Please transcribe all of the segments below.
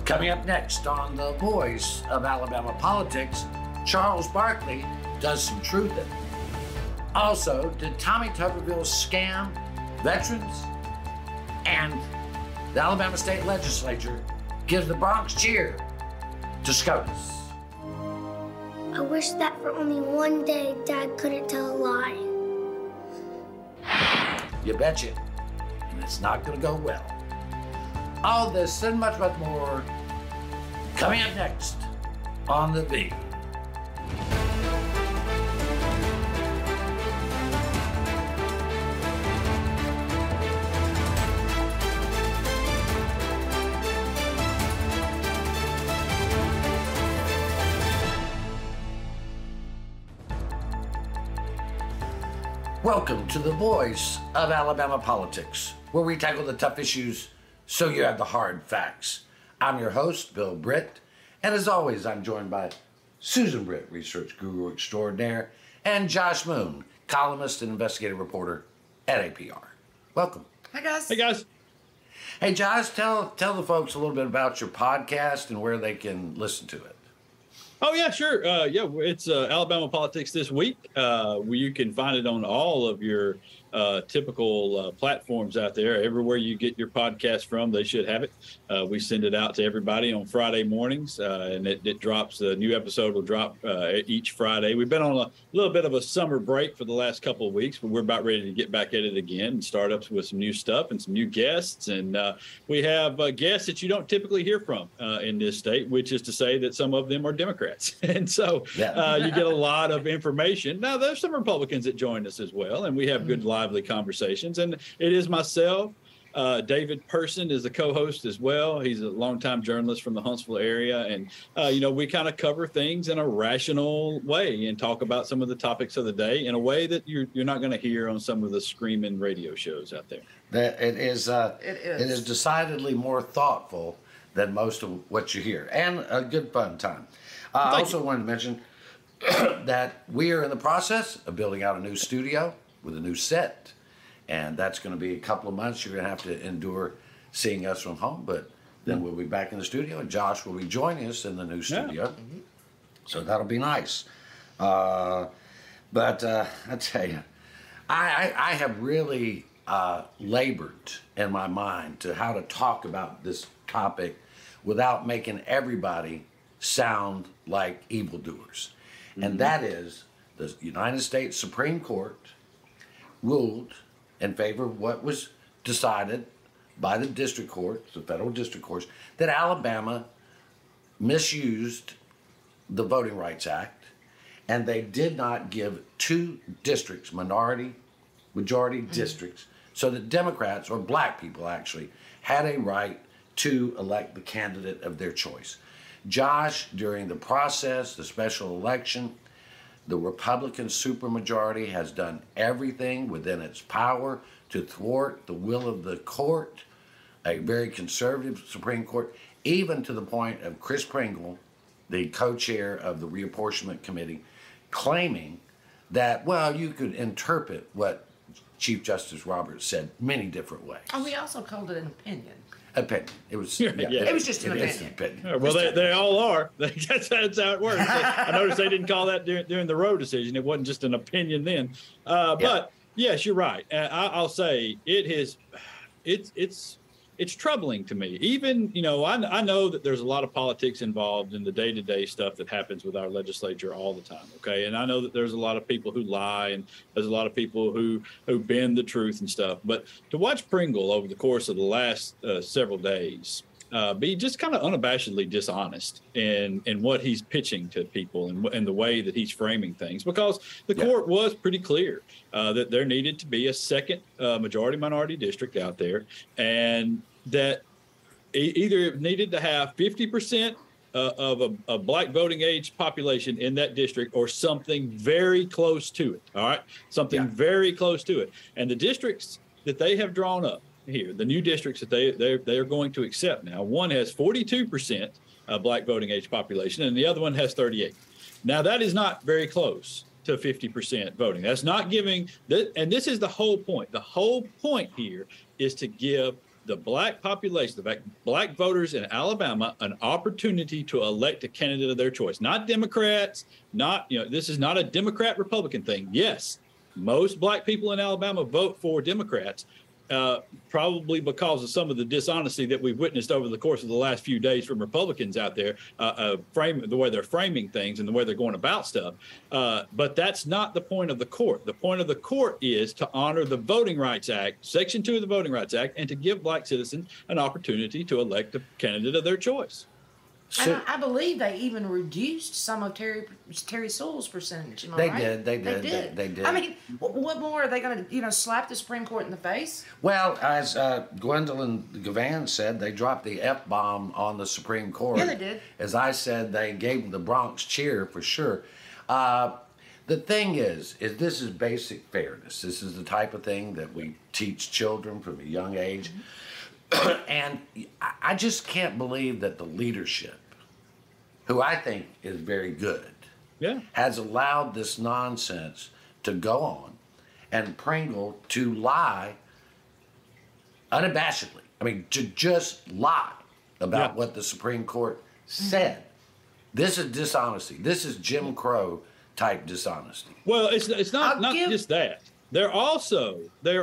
Coming up next on The Voice of Alabama Politics, Charles Barkley does some truthing. Also, did Tommy Tuberville scam veterans? And the Alabama State Legislature gives the Bronx cheer to SCOTUS. I wish that for only one day Dad couldn't tell a lie. You betcha. And it's not going to go well. All this and much, much more coming up next on The V. Welcome to The Voice of Alabama Politics, where we tackle the tough issues so you have the hard facts. I'm your host, Bill Britt, and as always, I'm joined by Susan Britt, research guru extraordinaire, and Josh Moon, columnist and investigative reporter at APR. Welcome. Hi, guys. Hey, guys. Hey, Josh, tell the folks a little bit about your podcast and where they can listen to it. Oh, yeah, sure. It's Alabama Politics This Week. You can find it on all of your typical platforms out there. Everywhere you get your podcast from, they should have it. We send it out to everybody on Friday mornings, and it drops. A new episode will drop each Friday. We've been on a little bit of a summer break for the last couple of weeks, but we're about ready to get back at it again and start up with some new stuff and some new guests. And we have guests that you don't typically hear from in this state, which is to say that some of them are Democrats. And so you get a lot of information. Now, there's some Republicans that join us as well, and we have good, lively conversations. And it is myself. David Person is the co-host as well. He's a longtime journalist from the Huntsville area. And, we kind of cover things in a rational way and talk about some of the topics of the day in a way that you're not going to hear on some of the screaming radio shows out there. It is decidedly more thoughtful than most of what you hear, and a good fun time. I also wanted to mention that we are in the process of building out a new studio with a new set, and that's going to be a couple of months. You're going to have to endure seeing us from home, but then we'll be back in the studio, and Josh will be joining us in the new studio. Yeah. So that'll be nice. But I tell you, I have really labored in my mind to how to talk about this topic without making everybody sound like evildoers. And that is, the United States Supreme Court ruled in favor of what was decided by the district courts, the federal district courts, that Alabama misused the Voting Rights Act, and they did not give two districts, majority districts, so that Democrats, or black people actually, had a right to elect the candidate of their choice. Josh, during the process, the special election, the Republican supermajority has done everything within its power to thwart the will of the court, a very conservative Supreme Court, even to the point of Chris Kringle, the co-chair of the Reapportionment Committee, claiming that, well, you could interpret what Chief Justice Roberts said many different ways. Oh, we also called it an opinion. Opinion. It was. It was just an opinion. Well, they all are. That's how it works. I noticed they didn't call that during the Roe decision. It wasn't just an opinion then. But yes, you're right. I'll say it's troubling to me. Even, I know that there's a lot of politics involved in the day-to-day stuff that happens with our legislature all the time, okay? And I know that there's a lot of people who lie, and there's a lot of people who bend the truth and stuff. But to watch Pringle over the course of the last several days be just kind of unabashedly dishonest in what he's pitching to people and the way that he's framing things, because the court was pretty clear that there needed to be a second majority-minority district out there, and that either it needed to have 50% of a black voting age population in that district, or something very close to it. All right, something very close to it. And the districts that they have drawn up here, the new districts that they are going to accept now, one has 42% black voting age population, and the other one has 38. Now that is not very close to 50% voting. That's not giving, and this is the whole point. The whole point here is to give the black population, the black voters in Alabama, an opportunity to elect a candidate of their choice. Not Democrats, this is not a Democrat-Republican thing. Yes, most black people in Alabama vote for Democrats, probably because of some of the dishonesty that we've witnessed over the course of the last few days from Republicans out there, the way they're framing things and the way they're going about stuff. But that's not the point of the court. The point of the court is to honor the Voting Rights Act, Section 2 of the Voting Rights Act, and to give black citizens an opportunity to elect a candidate of their choice. And I believe they even reduced some of Terry Sewell's percentage. Am I right? They did. I mean, what more are they going to, slap the Supreme Court in the face? Well, as Gwendolyn Gavan said, they dropped the F-bomb on the Supreme Court. Yeah, they did. As I said, they gave them the Bronx cheer for sure. The thing is this is basic fairness. This is the type of thing that we teach children from a young age. And I just can't believe that the leadership, who I think is very good, has allowed this nonsense to go on and Pringle to lie unabashedly. I mean, to just lie about what the Supreme Court said. This is dishonesty. This is Jim Crow type dishonesty. Well, it's not just that. They're also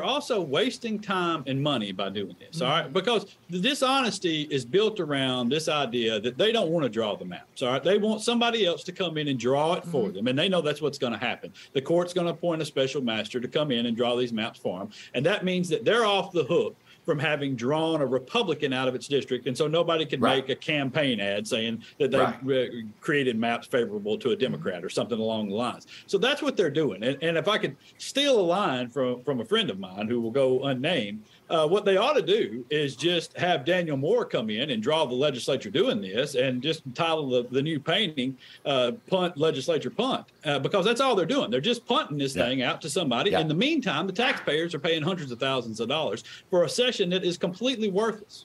wasting time and money by doing this, all right? Because the dishonesty is built around this idea that they don't want to draw the maps, all right? They want somebody else to come in and draw it for them, and they know that's what's going to happen. The court's going to appoint a special master to come in and draw these maps for them, and that means that they're off the hook from having drawn a Republican out of its district, and so nobody can make a campaign ad saying that they created maps favorable to a Democrat or something along the lines. So that's what they're doing. And if I could steal a line from a friend of mine who will go unnamed, what they ought to do is just have Daniel Moore come in and draw the legislature doing this and just title the new painting Punt Legislature Punt, because that's all they're doing. They're just punting this thing out to somebody. In the meantime, the taxpayers are paying hundreds of thousands of dollars for a session that is completely worthless.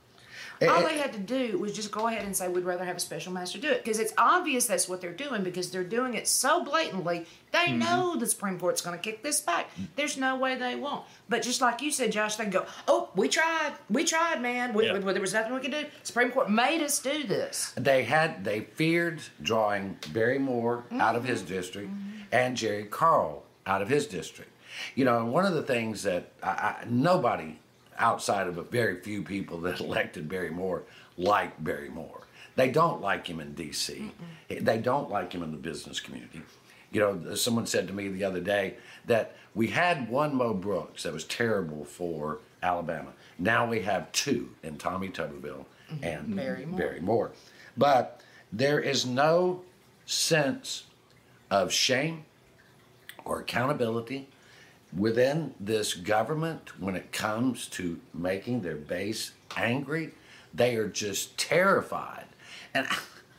All they had to do was just go ahead and say, we'd rather have a special master do it. Because it's obvious that's what they're doing, because they're doing it so blatantly. They know the Supreme Court's going to kick this back. There's no way they won't. But just like you said, Josh, they can go, oh, we tried, man. There was nothing we could do. Supreme Court made us do this. They feared drawing Barry Moore out of his district and Jerry Carl out of his district. And one of the things that nobody outside of a very few people that elected Barry Moore like Barry Moore. They don't like him in D.C. They don't like him in the business community. Someone said to me the other day that we had one Mo Brooks that was terrible for Alabama. Now we have two in Tommy Tuberville and Barry Moore. But there is no sense of shame or accountability within this government when it comes to making their base angry. They are just terrified. And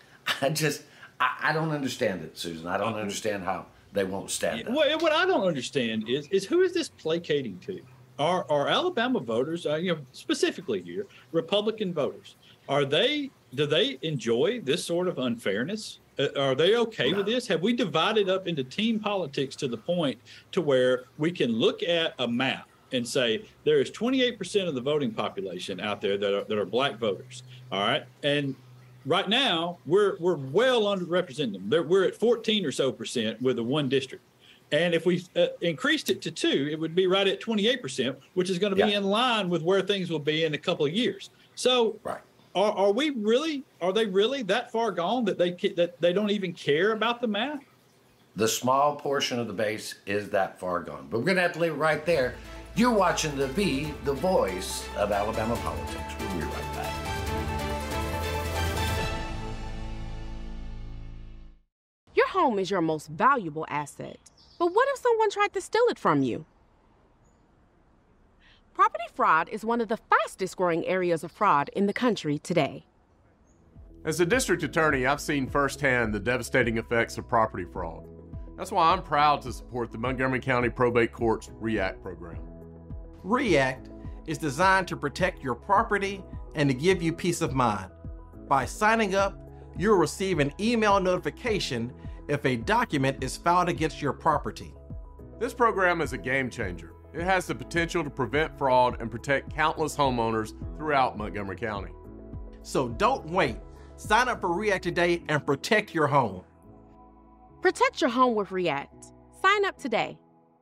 I don't understand it, Susan. I don't understand how they won't stand up. What I don't understand is who is this placating to? Are Alabama voters, specifically here, Republican voters, do they enjoy this sort of unfairness? Are they okay with this? Have we divided up into team politics to the point to where we can look at a map and say there is 28% of the voting population out there that are black voters, all right? And right now, we're well underrepresented them. We're at 14 or so % with the one district. And if we increased it to 2, it would be right at 28%, which is going to be in line with where things will be in a couple of years. So are they really that far gone that they don't even care about the math? The small portion of the base is that far gone. But we're going to have to leave it right there. You're watching the voice of Alabama politics. We'll be right back. Your home is your most valuable asset. But what if someone tried to steal it from you? Property fraud is one of the fastest growing areas of fraud in the country today. As a district attorney, I've seen firsthand the devastating effects of property fraud. That's why I'm proud to support the Montgomery County Probate Court's REACT program. REACT is designed to protect your property and to give you peace of mind. By signing up, you'll receive an email notification if a document is filed against your property. This program is a game changer. It has the potential to prevent fraud and protect countless homeowners throughout Montgomery County. So don't wait. Sign up for REACT today and protect your home. Protect your home with REACT. Sign up today.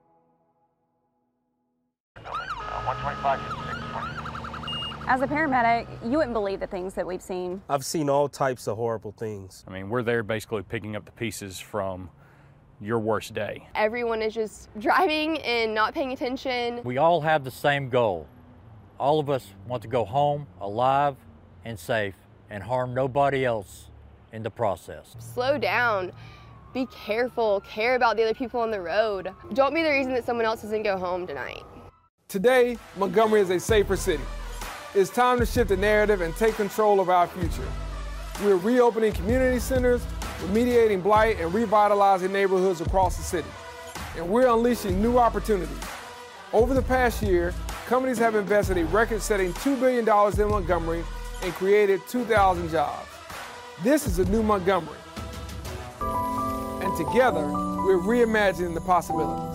125 to 620. As a paramedic, you wouldn't believe the things that we've seen. I've seen all types of horrible things. I mean, we're there basically picking up the pieces from your worst day. Everyone is just driving and not paying attention. We all have the same goal. All of us want to go home alive and safe and harm nobody else in the process. Slow down. Be careful. Care about the other people on the road. Don't be the reason that someone else doesn't go home tonight. Today, Montgomery is a safer city. It's time to shift the narrative and take control of our future. We're reopening community centers, remediating blight, and revitalizing neighborhoods across the city. And we're unleashing new opportunities. Over the past year, companies have invested a record-setting $2 billion in Montgomery and created 2,000 jobs. This is a new Montgomery. And together, we're reimagining the possibilities.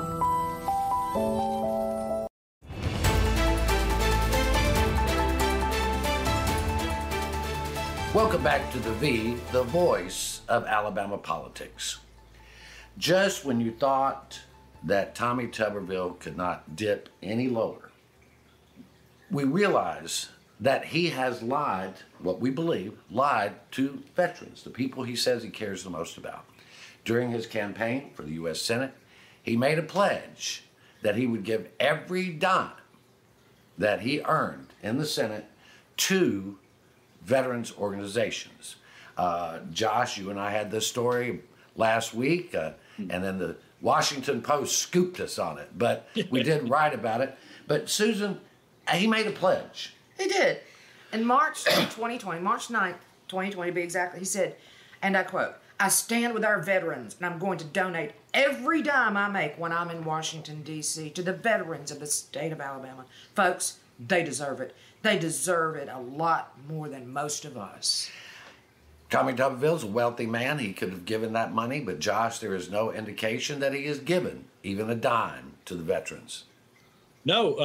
Welcome back to the voice of Alabama politics. Just when you thought that Tommy Tuberville could not dip any lower, we realize that he has lied, what we believe, lied to veterans, the people he says he cares the most about. During his campaign for the U.S. Senate, he made a pledge that he would give every dime that he earned in the Senate to veterans organizations. Josh, you and I had this story last week, and then the Washington Post scooped us on it, but we did write about it. But Susan, he made a pledge. He did. In March 2020, March 9th, 2020 to be exact, he said, and I quote, "I stand with our veterans, and I'm going to donate every dime I make when I'm in Washington, D.C. to the veterans of the state of Alabama. Folks, they deserve it. They deserve it a lot more than most of us." Tommy Tuberville's a wealthy man. He could have given that money, but Josh, there is no indication that he has given even a dime to the veterans. No,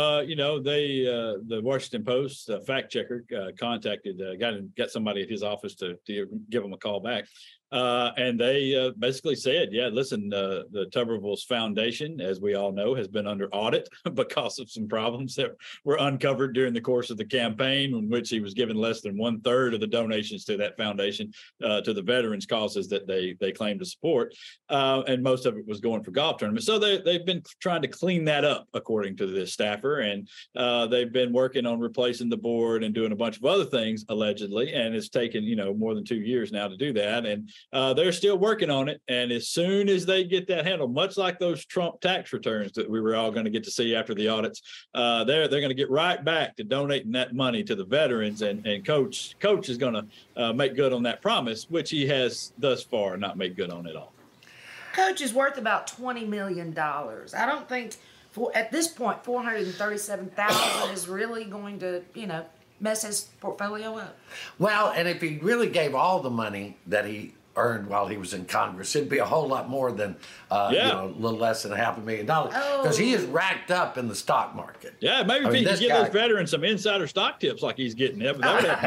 the Washington Post fact checker contacted, got somebody at his office to give him a call back. And they basically said, listen, the Tuberville's Foundation, as we all know, has been under audit because of some problems that were uncovered during the course of the campaign, in which he was given less than 1/3 of the donations to that foundation to the veterans causes that they claim to support. And most of it was going for golf tournaments. So they've been trying to clean that up, according to this staffer. And they've been working on replacing the board and doing a bunch of other things, allegedly. And it's taken, more than 2 years now to do that. And they're still working on it. And as soon as they get that handled, much like those Trump tax returns that we were all going to get to see after the audits, they're going to get right back to donating that money to the veterans. And Coach is going to make good on that promise, which he has thus far not made good on at all. Coach is worth about $20 million. I don't think, at this point, $437,000 is really going to, mess his portfolio up. Well, and if he really gave all the money that he earned while he was in Congress, it'd be a whole lot more than a little less than $500,000, because he is racked up in the stock market. Yeah, maybe if he could give those veterans some insider stock tips like he's getting, that would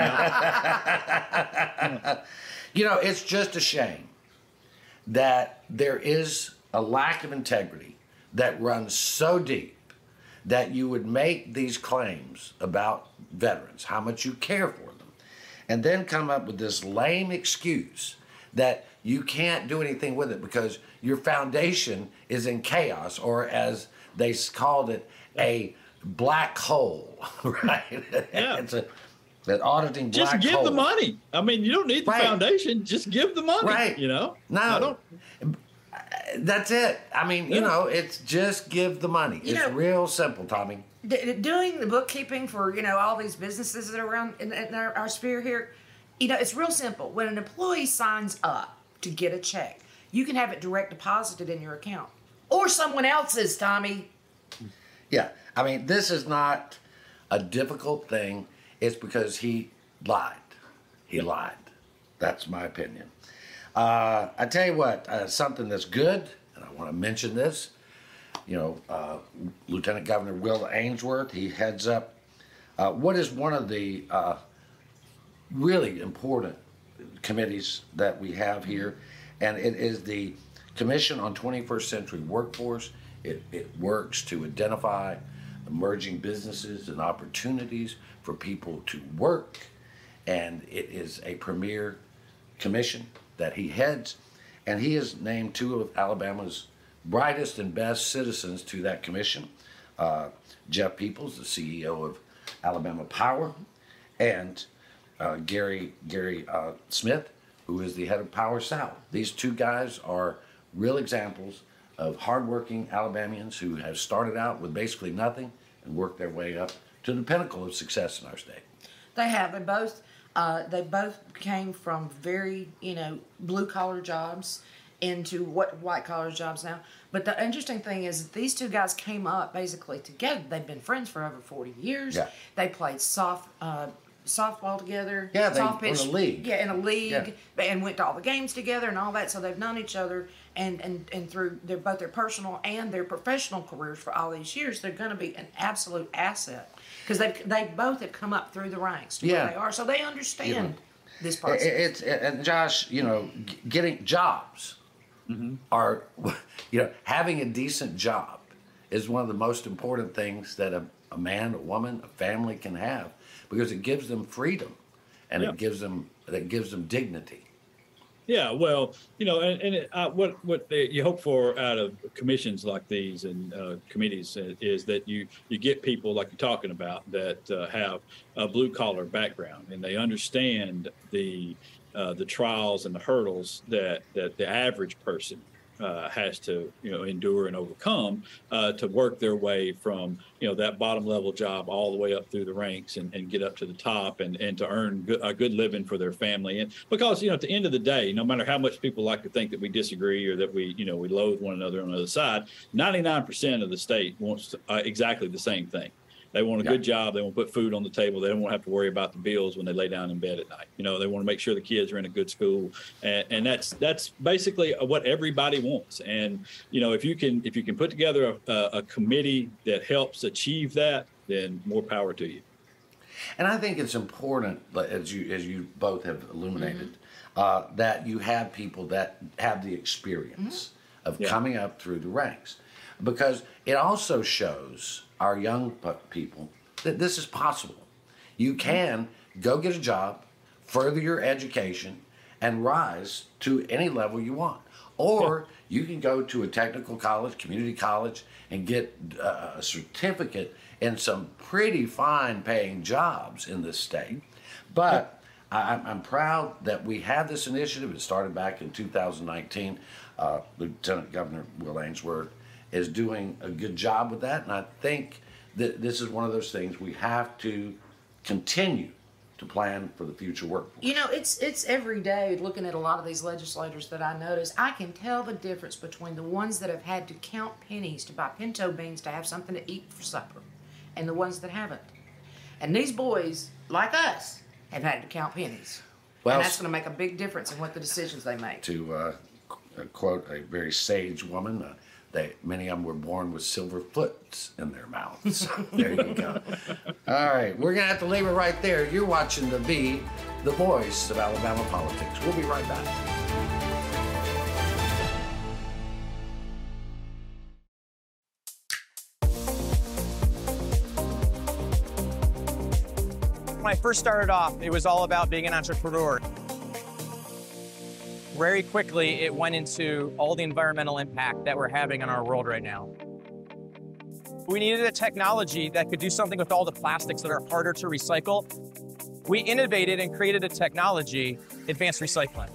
help out. It's just a shame that there is a lack of integrity that runs so deep that you would make these claims about veterans, how much you care for them, and then come up with this lame excuse that you can't do anything with it because your foundation is in chaos, or as they called it, a black hole, right? Yeah. It's an auditing black hole. Just give the money. I mean, you don't need the foundation. Just give the money, right. No. That's it. I mean, it's just give the money. It's real simple, Tommy. Doing the bookkeeping for, all these businesses that are around in our sphere here, it's real simple. When an employee signs up to get a check, you can have it direct deposited in your account. Or someone else's, Tommy. Yeah. I mean, this is not a difficult thing. It's because he lied. He lied. That's my opinion. I tell you what, something that's good, and I want to mention this. Lieutenant Governor Will Ainsworth. He heads up what is one of the really important committees that we have here, and it is the Commission on 21st Century Workforce. It works to identify emerging businesses and opportunities for people to work, and it is a premier commission that he heads, and he has named two of Alabama's brightest and best citizens to that commission. Jeff Peoples, the CEO of Alabama Power, and Gary Smith, who is the head of Power South. These two guys are real examples of hardworking Alabamians who have started out with basically nothing and worked their way up to the pinnacle of success in our state. They have. They both came from very, blue collar jobs into white collar jobs now. But the interesting thing is that these two guys came up basically together. They've been friends for over 40 years. Yeah. They played softball together. Yeah, they in a league. Yeah, in a league, and went to all the games together and all that. So they've known each other, and through both their personal and their professional careers for all these years, they're going to be an absolute asset because they both have come up through the ranks to where they are, so they understand this process. And Josh, getting jobs are, having a decent job is one of the most important things that a man, a woman, a family can have, because it gives them freedom and it gives them dignity. Yeah, well, what you hope for out of commissions like these and committees is that you get people like you're talking about that have a blue collar background, and they understand the trials and the hurdles that the average person has to endure and overcome to work their way from that bottom level job all the way up through the ranks and get up to the top and to earn a good living for their family. And because at the end of the day, no matter how much people like to think that we disagree or that we loathe one another on the other side, 99% of the state wants exactly the same thing. They want a good job. They want to put food on the table. They don't want to have to worry about the bills when they lay down in bed at night. They want to make sure the kids are in a good school, and that's basically what everybody wants. And if you can put together a committee that helps achieve that, then more power to you. And I think it's important, as you both have illuminated, that you have people that have the experience of coming up through the ranks, because it also shows our young people that this is possible. You can go get a job, further your education, and rise to any level you want. Or you can go to a technical college, community college, and get a certificate in some pretty fine paying jobs in this state. But I'm proud that we have this initiative. It started back in 2019. Lieutenant Governor Will Ainsworth is doing a good job with that, and I think that this is one of those things we have to continue to plan for the future workforce. It's every day looking at a lot of these legislators that I notice, I can tell the difference between the ones that have had to count pennies to buy pinto beans to have something to eat for supper and the ones that haven't. And these boys, like us, have had to count pennies. Well, and that's going to make a big difference in what the decisions they make. To quote a very sage woman, many of them were born with silver foots in their mouths. There you go. All right, we're going to have to leave it right there. You're watching The voice of Alabama politics. We'll be right back. When I first started off, it was all about being an entrepreneur. Very quickly, it went into all the environmental impact that we're having on our world right now. We needed a technology that could do something with all the plastics that are harder to recycle. We innovated and created a technology, advanced recycling.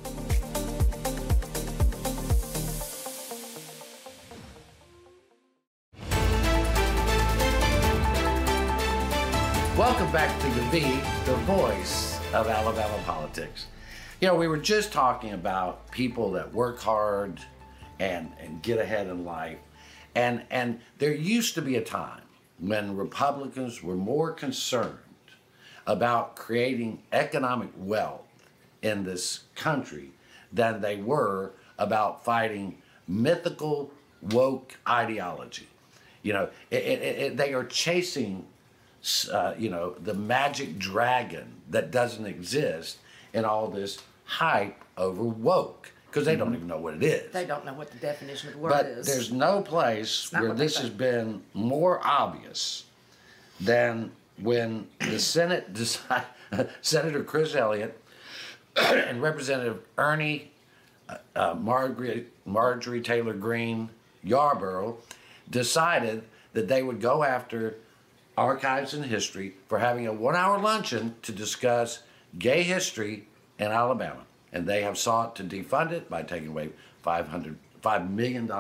Welcome back to the voice of Alabama politics. We were just talking about people that work hard and get ahead in life. And there used to be a time when Republicans were more concerned about creating economic wealth in this country than they were about fighting mythical woke ideology. You know, they are chasing, the magic dragon that doesn't exist in all this hype over woke, because they don't even know what it is. They don't know what the definition of the word But is. there's no place where this has been more obvious than when the Senate decided, Senator Chris Elliott and Representative Ernie Marjorie Taylor Greene Yarborough decided that they would go after Archives and History for having a 1-hour luncheon to discuss gay history in Alabama. And they have sought to defund it by taking away $5 million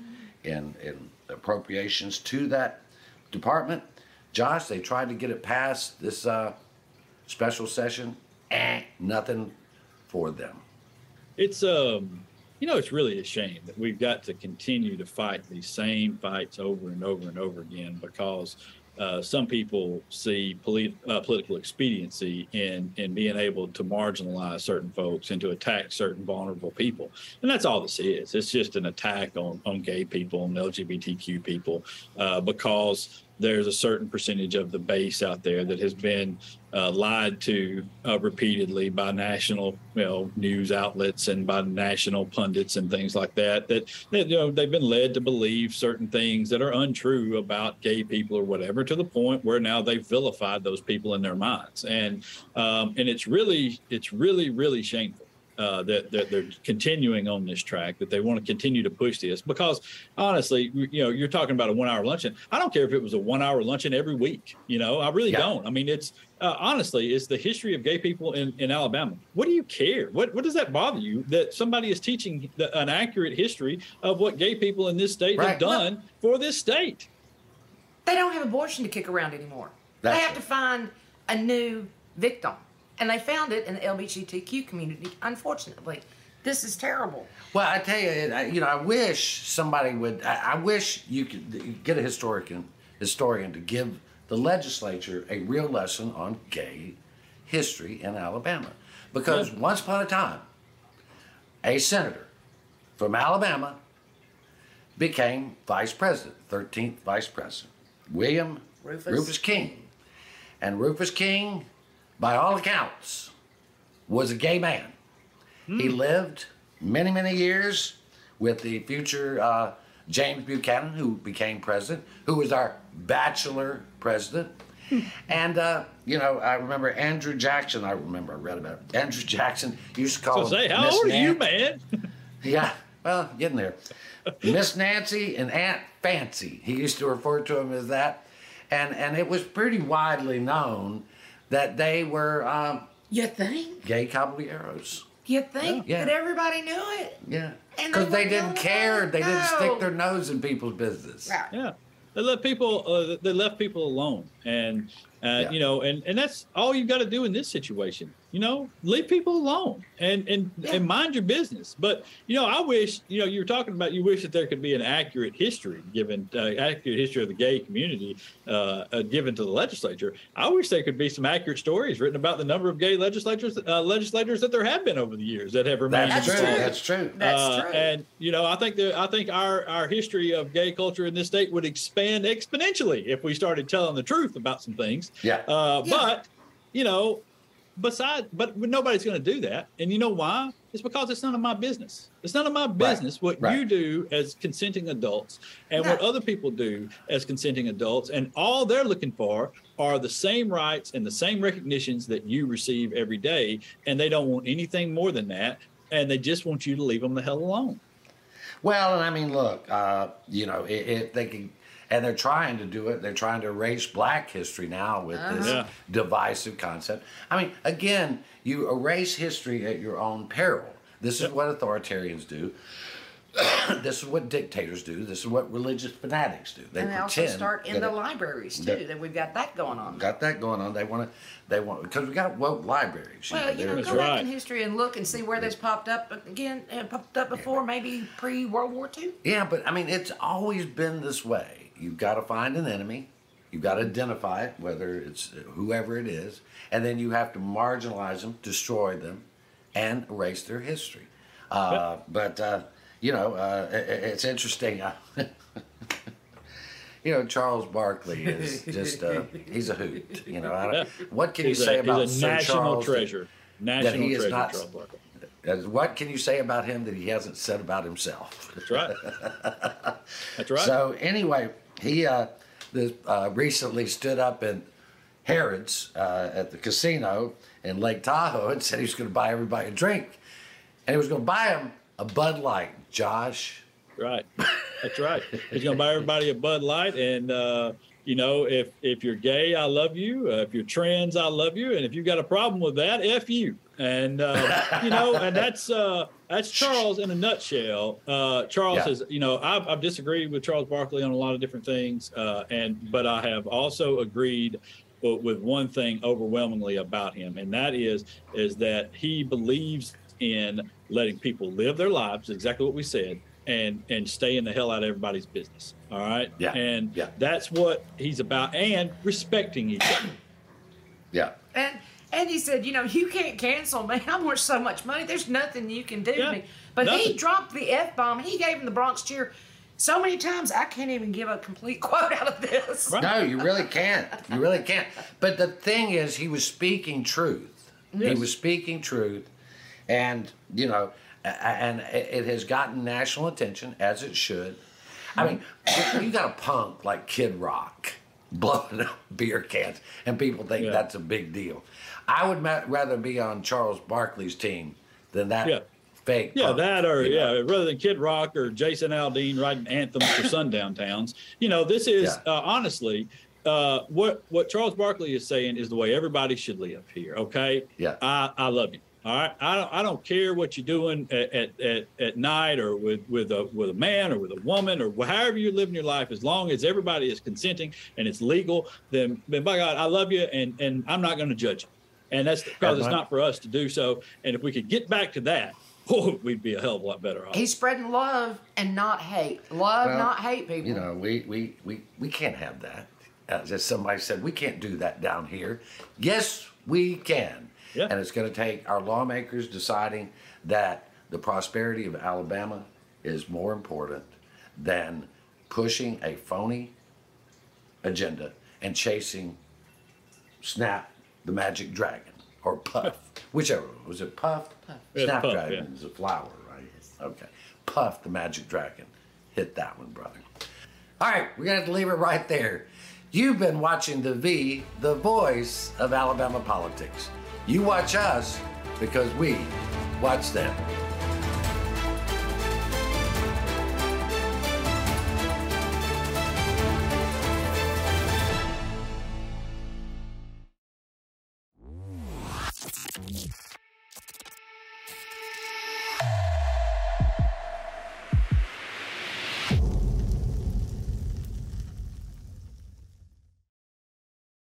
in appropriations to that department. Josh, they tried to get it past this special session. Nothing for them. It's it's really a shame that we've got to continue to fight these same fights over and over and over again, because some people see political expediency in being able to marginalize certain folks and to attack certain vulnerable people. And that's all this is. It's just an attack on gay people and LGBTQ people because there's a certain percentage of the base out there that has been lied to repeatedly by national news outlets and by national pundits and things like that, that they've been led to believe certain things that are untrue about gay people or whatever, to the point where now they've vilified those people in their minds. And it's really shameful. That they're continuing on this track, that they want to continue to push this, because honestly, you're talking about a 1-hour luncheon. I don't care if it was a 1-hour luncheon every week. I really don't. I mean, it's honestly, it's the history of gay people in Alabama. What do you care? What does that bother you that somebody is teaching an accurate history of what gay people in this state have done for this state? They don't have abortion to kick around anymore. They have to find a new victim. And they found it in the LGBTQ community, unfortunately. This is terrible. Well, I tell you, I wish somebody would, I wish you could get a historian to give the legislature a real lesson on gay history in Alabama. Because once upon a time, a senator from Alabama became vice president, 13th vice president, William Rufus King. And Rufus King, by all accounts, was a gay man. He lived many, many years with the future James Buchanan, who became president, who was our bachelor president. And, I remember Andrew Jackson. I read about it. Andrew Jackson used to call him how old are you, man? Yeah, well, getting there. Miss Nancy and Aunt Fancy. He used to refer to him as that. And it was pretty widely known that they were you think? Gay caballeros. You think that everybody knew it? Yeah. Because they didn't care. They didn't stick their nose in people's business. Right. Yeah. They left people alone. And that's all you've got to do in this situation. Leave people alone and mind your business. But, I wish, you were talking about, you wish that there could be an accurate history accurate history of the gay community given to the legislature. I wish there could be some accurate stories written about the number of gay legislators that there have been over the years that have remained. That's true. And, I think our history of gay culture in this state would expand exponentially if we started telling the truth about some things. Yeah. But nobody's going to do that. And you know why? It's because it's none of my business. It's none of my business what you do as consenting adults and what other people do as consenting adults. And all they're looking for are the same rights and the same recognitions that you receive every day. And they don't want anything more than that. And they just want you to leave them the hell alone. Well, and I mean, look, if they can. And they're trying to do it. They're trying to erase black history now with this divisive concept. I mean, again, you erase history at your own peril. This is what authoritarians do. This is what dictators do. This is what religious fanatics do. They also start in the libraries too. That we've got that going on. Got that going on. They want because we got woke libraries. Well, go back in history and look and see where this popped up again. Popped up before, maybe pre-World War II. Yeah, but I mean, it's always been this way. You've got to find an enemy. You've got to identify it, whether it's whoever it is, and then you have to marginalize them, destroy them, and erase their history. But it's interesting. you know, Charles Barkley is just he's a hoot. You know, what can you say about he's a Sir national Charles treasure? National treasure, Charles Barkley. What can you say about him that he hasn't said about himself? That's right. That's right. So anyway, he recently stood up in Harrods at the casino in Lake Tahoe and said he was going to buy everybody a drink, and he was going to buy them a Bud Light. Josh. Right. That's right. He's going to buy everybody a Bud Light, and you know, if you're gay, I love you. If you're trans, I love you. And if you got a problem with that, F you. And you know, and that's Charles in a nutshell. Charles has, you know, I've disagreed with Charles Barkley on a lot of different things, but I have also agreed with one thing overwhelmingly about him, and that is that he believes in letting people live their lives, exactly what we said, and staying the hell out of everybody's business. All right. Yeah. And that's what he's about, and respecting each other. Yeah. And he said, you know, you can't cancel me. I'm worth so much money. There's nothing you can do to me. But he dropped the F-bomb. He gave him the Bronx cheer so many times, I can't even give a complete quote out of this. Right. No, you really can't. You really can't. But the thing is, he was speaking truth. Yes. He was speaking truth. And, you know, and it has gotten national attention, as it should. I mean, you got a punk like Kid Rock blowing up beer cans, and people think that's a big deal. I would rather be on Charles Barkley's team than that fake punk, that or rather than Kid Rock or Jason Aldean writing anthems for sundown towns. You know, this is honestly what Charles Barkley is saying is the way everybody should live here. Okay, I love you. All right, I don't care what you're doing at night or with a man or with a woman or however you're living your life. As long as everybody is consenting and it's legal, then by God, I love you, and I'm not going to judge you. And that's because it's not for us to do so. And if we could get back to that, we'd be a hell of a lot better off. He's spreading love and not hate. Love, not hate, people. You know, we can't have that. As somebody said, we can't do that down here. Yes, we can. Yeah. And it's going to take our lawmakers deciding that the prosperity of Alabama is more important than pushing a phony agenda and chasing Snap the Magic Dragon or Puff, whichever. Was it Puff? Snapdragon is a flower, right? Okay. Puff the Magic Dragon. Hit that one, brother. All right, we're going to have to leave it right there. You've been watching the voice of Alabama politics. You watch us because we watch them.